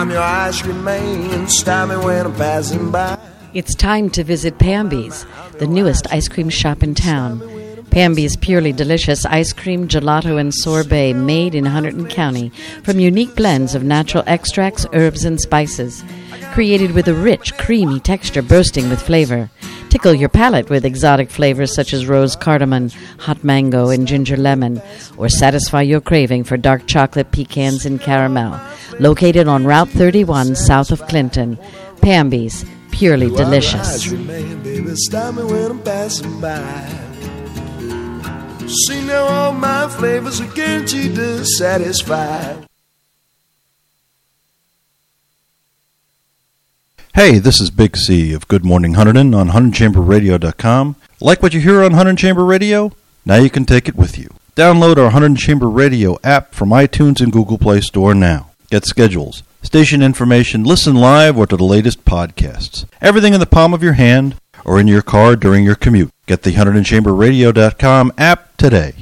I'm your ice cream man. Stop me when I'm passing by. It's time to visit Pamby's, the newest ice cream shop in town. Pamby's purely delicious ice cream, gelato, and sorbet made in Hunterdon County from unique blends of natural extracts, herbs, and spices. Created with a rich, creamy texture bursting with flavor. Tickle your palate with exotic flavors such as rose cardamom, hot mango, and ginger lemon, or satisfy your craving for dark chocolate, pecans, and caramel. Located on Route thirty-one south of Clinton. Pamby's, purely delicious. Stop me when I'm passing by. See now all my flavors are guaranteed to satisfy. Hey, this is Big C of Good Morning Hunterdon on Hunterdon Chamber Radio dot com. Like what you hear on Hunterdon Chamber Radio? Now you can take it with you. Download our Hunterdon Chamber Radio app from iTunes and Google Play Store now. Get schedules, station information, listen live, or to the latest podcasts. Everything in the palm of your hand or in your car during your commute. Get the Hunterdon Chamber Radio dot com app today.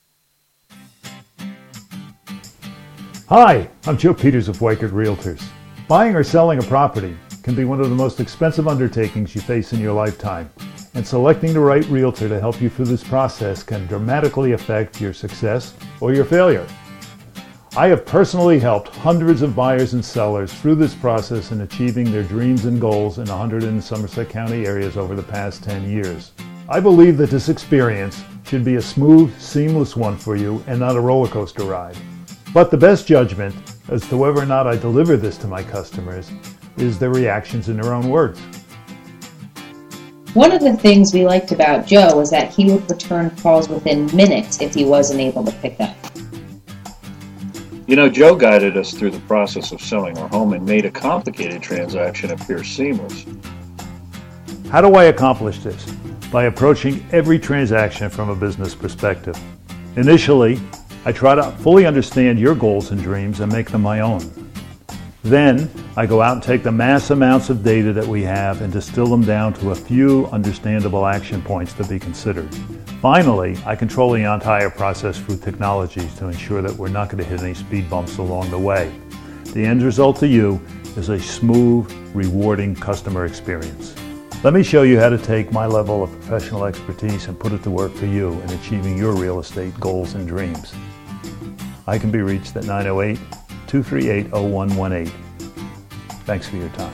Hi, I'm Joe Peters of Weichert Realtors. Buying or selling a property can be one of the most expensive undertakings you face in your lifetime, and selecting the right realtor to help you through this process can dramatically affect your success or your failure. I have personally helped hundreds of buyers and sellers through this process in achieving their dreams and goals in the Hunterdon and Somerset County areas over the past ten years. I believe that this experience should be a smooth, seamless one for you and not a roller coaster ride. But the best judgment as to whether or not I deliver this to my customers is their reactions in their own words. One of the things we liked about Joe was that he would return calls within minutes if he wasn't able to pick up. You know, Joe guided us through the process of selling our home and made a complicated transaction appear seamless. How do I accomplish this? By approaching every transaction from a business perspective. Initially, I try to fully understand your goals and dreams and make them my own. Then, I go out and take the mass amounts of data that we have and distill them down to a few understandable action points to be considered. Finally, I control the entire process through technologies to ensure that we're not going to hit any speed bumps along the way. The end result to you is a smooth, rewarding customer experience. Let me show you how to take my level of professional expertise and put it to work for you in achieving your real estate goals and dreams. I can be reached at nine oh eight, two three eight, oh one one eight. Thanks for your time.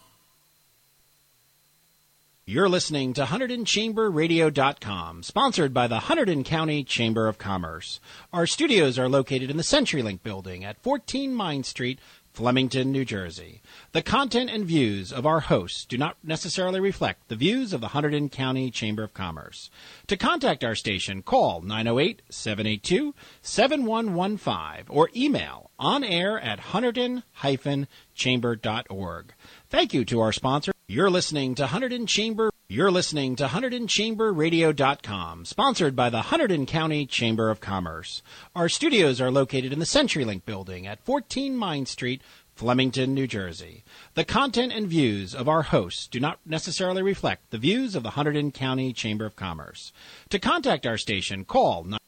You're listening to Hunterdon Chamber Radio dot com, sponsored by the Hunterdon County Chamber of Commerce. Our studios are located in the CenturyLink building at fourteen Mine Street, Flemington, New Jersey. The content and views of our hosts do not necessarily reflect the views of the Hunterdon County Chamber of Commerce. To contact our station, call nine oh eight, seven eight two, seven one one five or email onair at hunterdon dash chamber dot org. Thank you to our sponsor. You're listening to Hunterdon Chamber. You're listening to Hunterdon Chamber Radio dot com, sponsored by the Hunterdon County Chamber of Commerce. Our studios are located in the CenturyLink building at fourteen Mine Street, Flemington, New Jersey. The content and views of our hosts do not necessarily reflect the views of the Hunterdon County Chamber of Commerce. To contact our station, call nine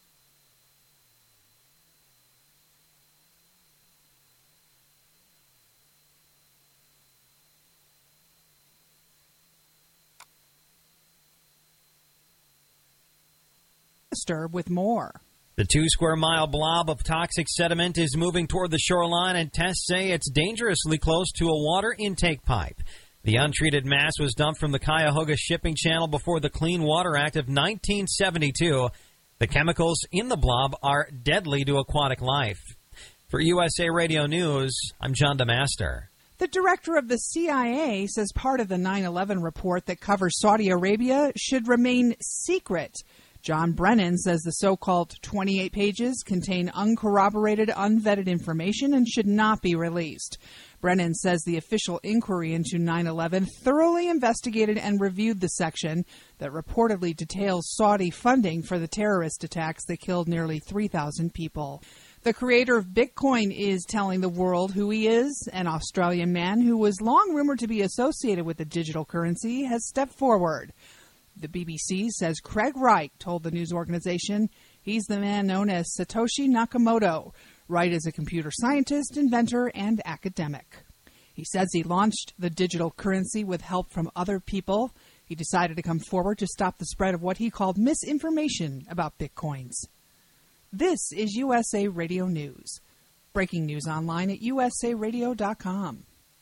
with more. The two square mile blob of toxic sediment is moving toward the shoreline, and tests say it's dangerously close to a water intake pipe. The untreated mass was dumped from the Cuyahoga Shipping Channel before the Clean Water Act of nineteen seventy-two. The chemicals in the blob are deadly to aquatic life. For U S A Radio News, I'm John DeMaster. The director of the C I A says part of the nine eleven report that covers Saudi Arabia should remain secret. John Brennan says the so-called twenty-eight pages contain uncorroborated, unvetted information and should not be released. Brennan says the official inquiry into nine eleven thoroughly investigated and reviewed the section that reportedly details Saudi funding for the terrorist attacks that killed nearly three thousand people. The creator of Bitcoin is telling the world who he is. An Australian man who was long rumored to be associated with the digital currency has stepped forward. The B B C says Craig Wright told the news organization he's the man known as Satoshi Nakamoto. Wright is a computer scientist, inventor, and academic. He says he launched the digital currency with help from other people. He decided to come forward to stop the spread of what he called misinformation about Bitcoins. This is U S A Radio News. Breaking news online at U S A radio dot com.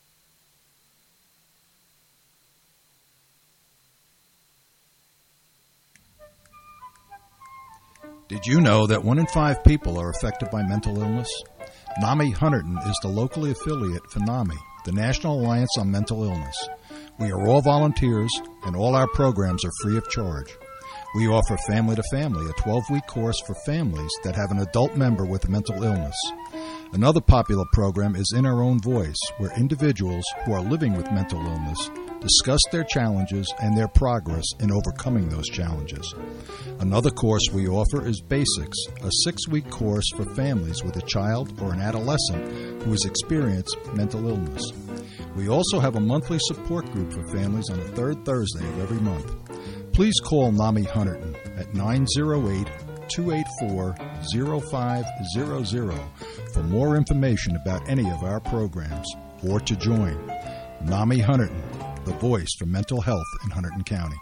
Did you know that one in five people are affected by mental illness? NAMI Hunterdon is the locally affiliate for NAMI, the National Alliance on Mental Illness. We are all volunteers, and all our programs are free of charge. We offer Family to Family, a twelve-week course for families that have an adult member with a mental illness. Another popular program is In Our Own Voice, where individuals who are living with mental illness discuss their challenges and their progress in overcoming those challenges. Another course we offer is Basics, a six-week course for families with a child or an adolescent who has experienced mental illness. We also have a monthly support group for families on the third Thursday of every month. Please call NAMI Hunterdon at nine oh eight, two eight four, oh five hundred for more information about any of our programs or to join. NAMI Hunterdon, the voice for mental health in Hunterdon County.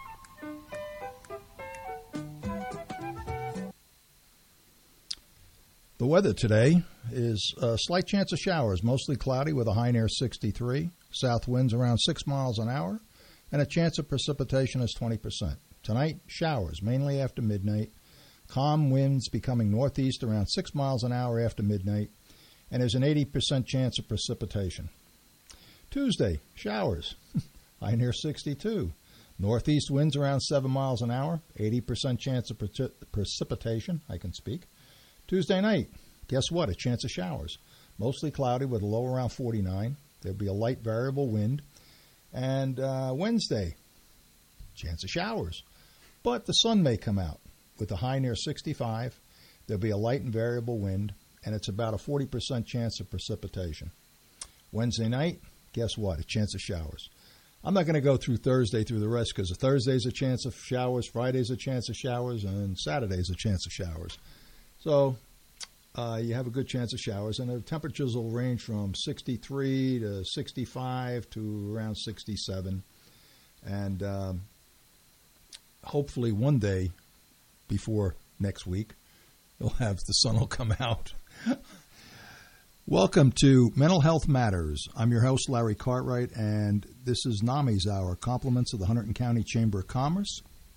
The weather today is a slight chance of showers, mostly cloudy with a high near sixty-three, south winds around six miles an hour, and a chance of precipitation is twenty percent. Tonight, showers, mainly after midnight, calm winds becoming northeast around six miles an hour after midnight, and there's an eighty percent chance of precipitation. Tuesday, showers. High near sixty-two. Northeast winds around seven miles an hour, eighty percent chance of pre- precipitation. I can speak. Tuesday night, guess what? A chance of showers. Mostly cloudy with a low around forty-nine. There'll be a light variable wind. And uh, Wednesday, chance of showers. But the sun may come out with a high near sixty-five. There'll be a light and variable wind, and it's about a forty percent chance of precipitation. Wednesday night, guess what? A chance of showers. I'm not going to go through Thursday through the rest because Thursday's a chance of showers, Friday's a chance of showers, and Saturday's a chance of showers. So uh, you have a good chance of showers, and the temperatures will range from sixty-three to sixty-five to around sixty-seven. And um, hopefully one day before next week, you'll have the sun will come out. Welcome to Mental Health Matters. I'm your host, Larry Cartwright, and this is NAMI's Hour, compliments of the Hunterdon County Chamber of Commerce.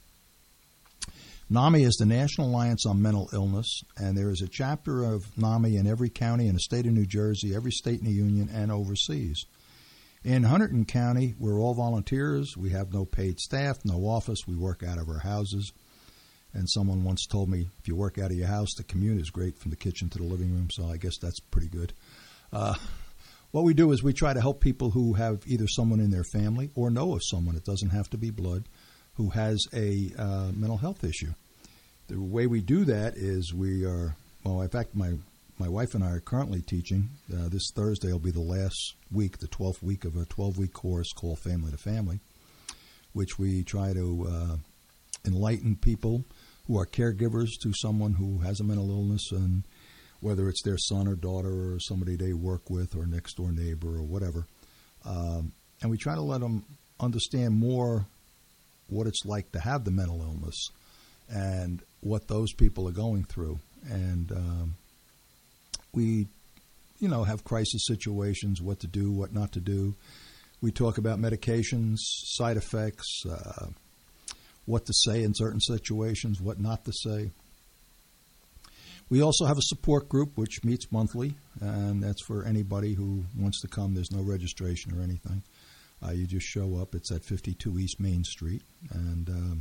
NAMI is the National Alliance on Mental Illness, and there is a chapter of NAMI in every county in the state of New Jersey, every state in the union, and overseas. In Hunterdon County, we're all volunteers. We have no paid staff, no office. We work out of our houses. And someone once told me, if you work out of your house, the commute is great from the kitchen to the living room, so I guess that's pretty good. Uh, what we do is we try to help people who have either someone in their family or know of someone, it doesn't have to be blood, who has a uh, mental health issue. The way we do that is we are, well, in fact, my, my wife and I are currently teaching. Uh, this Thursday will be the last week, the twelfth week of a twelve-week course called Family to Family, which we try to uh, enlighten people who are caregivers to someone who has a mental illness, and whether it's their son or daughter or somebody they work with or next door neighbor or whatever. Um, and we try to let them understand more what it's like to have the mental illness and what those people are going through. And um, we, you know, have crisis situations, what to do, what not to do. We talk about medications, side effects, uh, what to say in certain situations, what not to say. We also have a support group which meets monthly, and that's for anybody who wants to come. There's no registration or anything. Uh, you just show up. It's at fifty-two East Main Street, and um,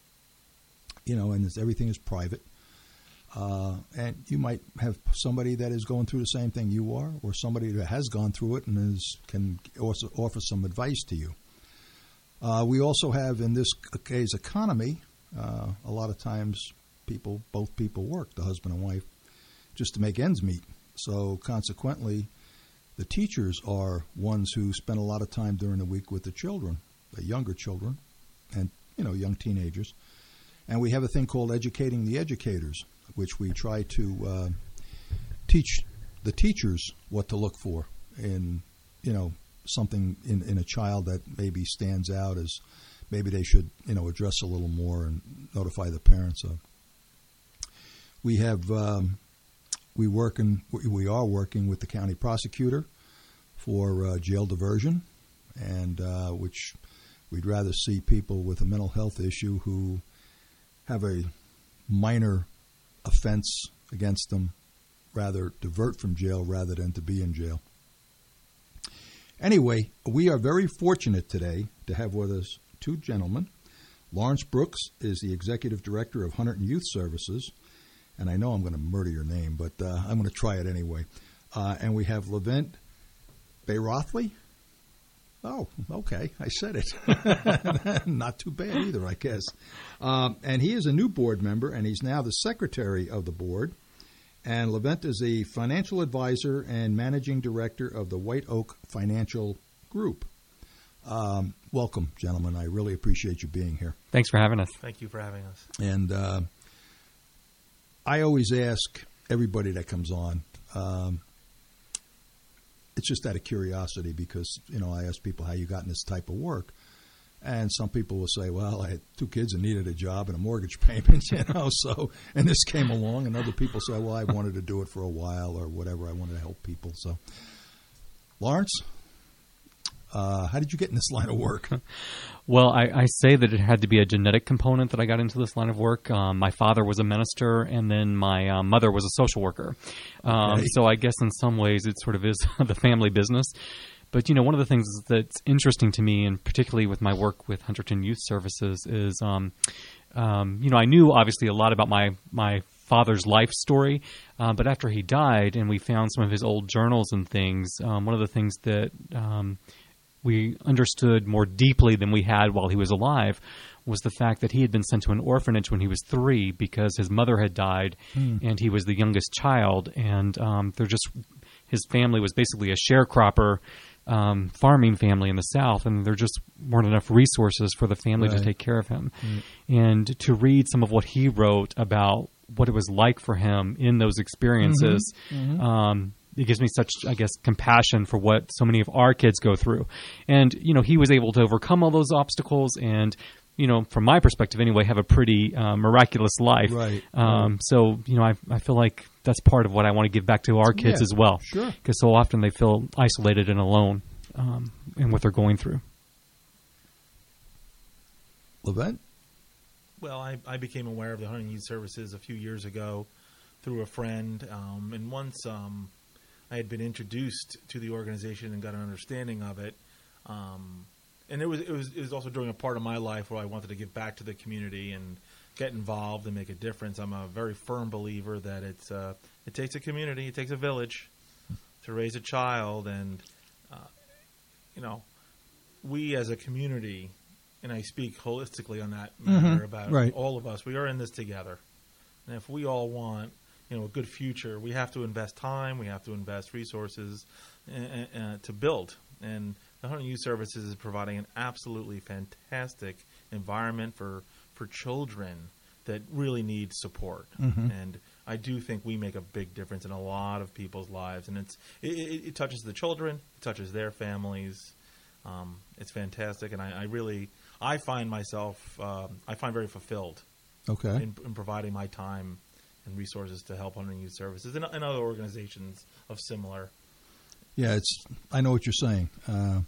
you know, and it's, everything is private. Uh, and you might have somebody that is going through the same thing you are, or somebody that has gone through it and is can also offer some advice to you. Uh, we also have, in this case, economy. Uh, a lot of times, people, both people work, the husband and wife, just to make ends meet. So, consequently, the teachers are ones who spend a lot of time during the week with the children, the younger children, and you know, young teenagers. And we have a thing called Educating the Educators, which we try to uh, teach the teachers what to look for in, you know, something in, in a child that maybe stands out as maybe they should, you know, address a little more and notify the parents of. We have um, we work in, we are working with the county prosecutor for uh, jail diversion, and uh, which we'd rather see people with a mental health issue who have a minor offense against them rather divert from jail rather than to be in jail. Anyway, we are very fortunate today to have with us two gentlemen. Lawrence Brooks is the Executive Director of Hunterdon Youth Services, and I know I'm going to murder your name, but uh, I'm going to try it anyway. Uh, and we have Levent Bayrothly. Oh, okay, I said it. Not too bad either, I guess. Um, and he is a new board member, and he's now the secretary of the board. And Levent is a financial advisor and managing director of the White Oak Financial Group. Um, welcome, gentlemen. I really appreciate you being here. Thanks for having us. Thank you for having us. And uh, I always ask everybody that comes on, um, it's just out of curiosity because, you know, I ask people how you got in this type of work. And some people will say, well, I had two kids and needed a job and a mortgage payment, you know, so, and this came along. And other people say, well, I wanted to do it for a while or whatever. I wanted to help people. So, Lawrence, uh, how did you get in this line of work? Well, I, I say that it had to be a genetic component that I got into this line of work. Um, my father was a minister, and then my uh, mother was a social worker. Um, okay. So I guess in some ways it sort of is the family business. But, you know, one of the things that's interesting to me, and particularly with my work with Hunterdon Youth Services, is, um, um, you know, I knew obviously a lot about my, my father's life story, uh, but after he died and we found some of his old journals and things, um, one of the things that um, we understood more deeply than we had while he was alive was the fact that he had been sent to an orphanage when he was three because his mother had died, mm. and he was the youngest child, and um, they're just his family was basically a sharecropper Um, farming family in the South, and there just weren't enough resources for the family right. to take care of him. Mm. And to read some of what he wrote about what it was like for him in those experiences, mm-hmm. Mm-hmm. Um, it gives me such, I guess, compassion for what so many of our kids go through. And, you know, he was able to overcome all those obstacles and, you know, from my perspective anyway, have a pretty uh, miraculous life. Right. Um, right. So, you know, I, I feel like that's part of what I want to give back to our kids yeah, as well. Sure. Because so often they feel isolated and alone um, in what they're going through. Levent? Well, I, I became aware of the Hunterdon Youth Services a few years ago through a friend. Um, and once um, I had been introduced to the organization and got an understanding of it, um, and it was, it was it was also during a part of my life where I wanted to give back to the community and get involved and make a difference. I'm a very firm believer that it's uh, it takes a community, it takes a village to raise a child, and uh, you know, we as a community, and I speak holistically on that matter mm-hmm. about right. all of us, we are in this together, and if we all want, you know, a good future, we have to invest time, we have to invest resources uh, uh, to build. And the Hunterdon Youth Services is providing an absolutely fantastic environment for, for children that really need support. Mm-hmm. And I do think we make a big difference in a lot of people's lives. And it's it, it, it touches the children, it touches their families. Um, it's fantastic. And I, I really, I find myself, um, I find very fulfilled okay. in, in providing my time and resources to help Hunterdon Youth Services and, and other organizations of similar. Yeah, it's. I know what you're saying. Uh,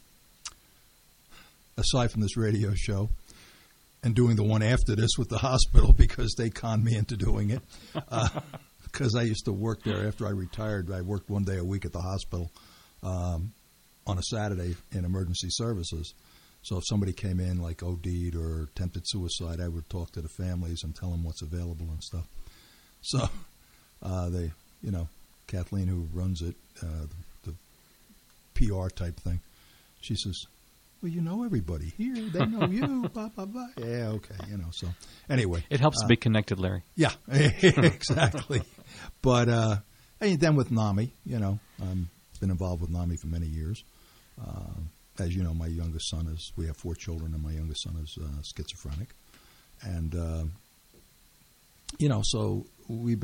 aside from this radio show and doing the one after this with the hospital because they conned me into doing it, because uh, I used to work there after I retired. I worked one day a week at the hospital um, on a Saturday in emergency services. So if somebody came in like O D'd or attempted suicide, I would talk to the families and tell them what's available and stuff. So uh, they, you know, Kathleen, who runs it, uh, the P R type thing, she says, well, you know everybody here. They know you. Blah, blah, blah. Yeah, okay. You know, so anyway. It helps uh, to be connected, Larry. Yeah, exactly. But uh, and then with NAMI, you know, I've been involved with NAMI for many years. Uh, as you know, my youngest son is, we have four children, and my youngest son is uh, schizophrenic. And, uh, you know, so we've been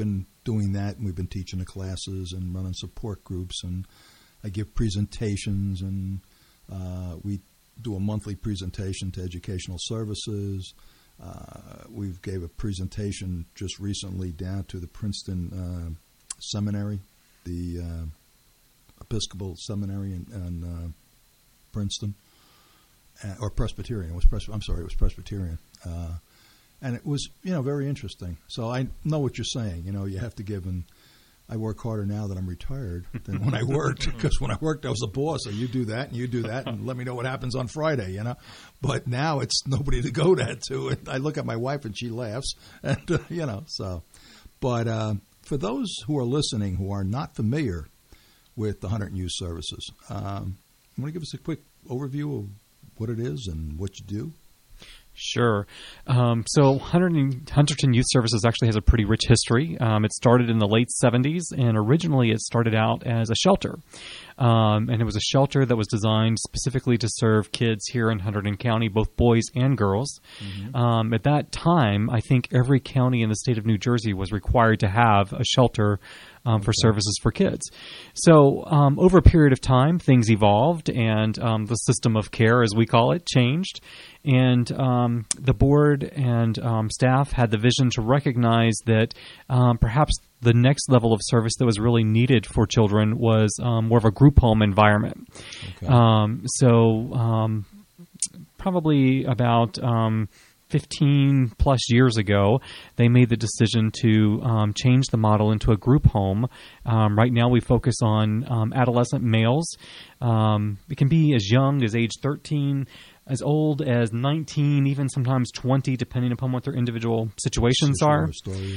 doing that, and we've been teaching the classes and running support groups, and I give presentations, and uh, we do a monthly presentation to educational services. Uh, we gave a presentation just recently down to the Princeton uh, Seminary, the uh, Episcopal Seminary in, in uh, Princeton, uh, or Presbyterian. It was Pres- I'm sorry, it was Presbyterian. Uh, and it was, you know, very interesting. So I know what you're saying. You know, you have to give, and I work harder now that I'm retired than when I worked, because when I worked, I was a boss. So you do that and you do that and let me know what happens on Friday, you know. But now it's nobody to go that to. And I look at my wife and she laughs, and, uh, you know, so. But uh, for those who are listening who are not familiar with the Hunterdon Youth Services, um, you want to give us a quick overview of what it is and what you do? Sure. Um, so Hunterdon, Hunterdon Youth Services actually has a pretty rich history. Um, it started in the late seventies, and originally it started out as a shelter. Um, and it was a shelter that was designed specifically to serve kids here in Hunterdon County, both boys and girls. Mm-hmm. Um, at that time, I think every county in the state of New Jersey was required to have a shelter Um, for services for kids. So um, over a period of time, things evolved, and um, the system of care, as we call it, changed. And um, the board and um, staff had the vision to recognize that um, perhaps the next level of service that was really needed for children was um, more of a group home environment. Okay. Um, so um, probably about Um, fifteen plus years ago, they made the decision to um, change the model into a group home. Um, right now we focus on um, adolescent males. Um, it can be as young as age thirteen, as old as nineteen, even sometimes twenty, depending upon what their individual situations are.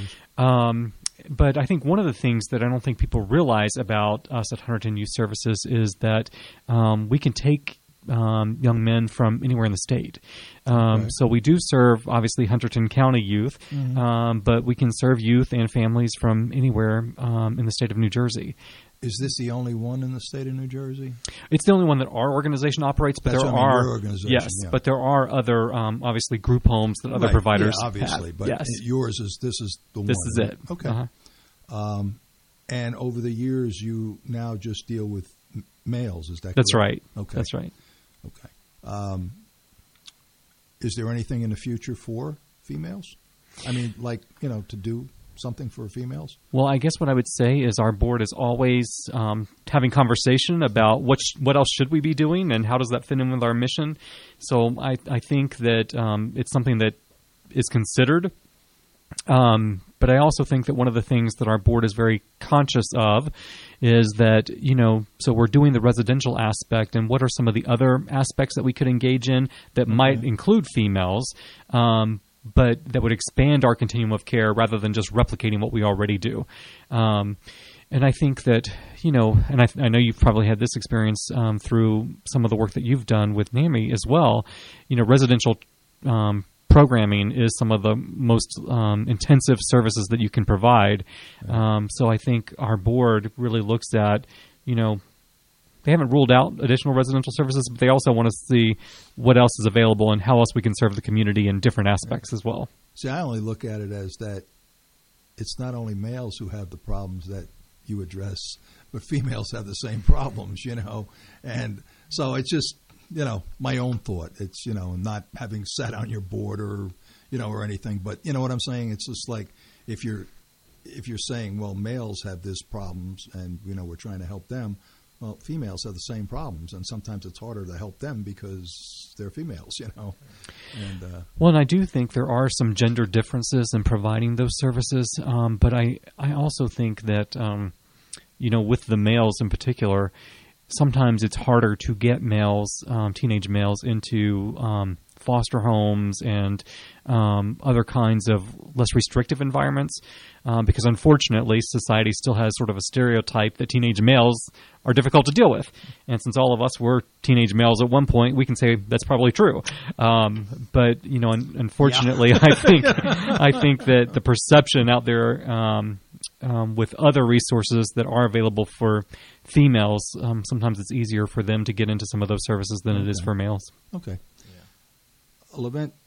Um, but I think one of the things that I don't think people realize about us at Hunterdon Youth Services is that um, we can take Um, young men from anywhere in the state. Um, right. So we do serve, obviously, Hunterdon County youth, mm-hmm. um, but we can serve youth and families from anywhere um, in the state of New Jersey. Is this the only one in the state of New Jersey? It's the only one that our organization operates, but That's there only are your organization, yes, yeah. but there are other, um, obviously, group homes that other right. providers yeah, obviously, have. but yes. yours is this is the this one. This is right? it. Okay. Uh-huh. Um, and over the years, you now just deal with m- males. Is that That's correct? right. Okay. That's right. Okay. Um, is there anything in the future for females? I mean, like, you know, to do something for females? Well, I guess what I would say is our board is always um, having conversation about what sh- what else should we be doing and how does that fit in with our mission. So I, I think that um, it's something that is considered. Um, but I also think that one of the things that our board is very conscious of is that, you know, so we're doing the residential aspect, and what are some of the other aspects that we could engage in that okay. might include females, um, but that would expand our continuum of care rather than just replicating what we already do. Um, and I think that, you know, and I, I know you've probably had this experience um, through some of the work that you've done with NAMI as well, you know, residential um programming is some of the most um, intensive services that you can provide. Um, so I think our board really looks at, you know, they haven't ruled out additional residential services, but they also want to see what else is available and how else we can serve the community in different aspects as well. See, I only look at it as that it's not only males who have the problems that you address, but females have the same problems, you know. And so it's just, you know, my own thought. It's, you know, not having sat on your board or, you know, or anything. But you know what I'm saying? It's just like if you're if you're saying, well, males have this problems and, you know, we're trying to help them. Well, females have the same problems, and sometimes it's harder to help them because they're females, you know. And, uh, well, and I do think there are some gender differences in providing those services, um, but I, I also think that, um, you know, with the males in particular, sometimes it's harder to get males, um, teenage males, into um, foster homes and um, other kinds of less restrictive environments um, because, unfortunately, society still has sort of a stereotype that teenage males are difficult to deal with. And since all of us were teenage males at one point, we can say that's probably true. Um, but, you know, un- unfortunately, yeah. I think I think that the perception out there um, um, with other resources that are available for females, um, sometimes it's easier for them to get into some of those services than okay. it is for males. Okay. Yeah. LeVent,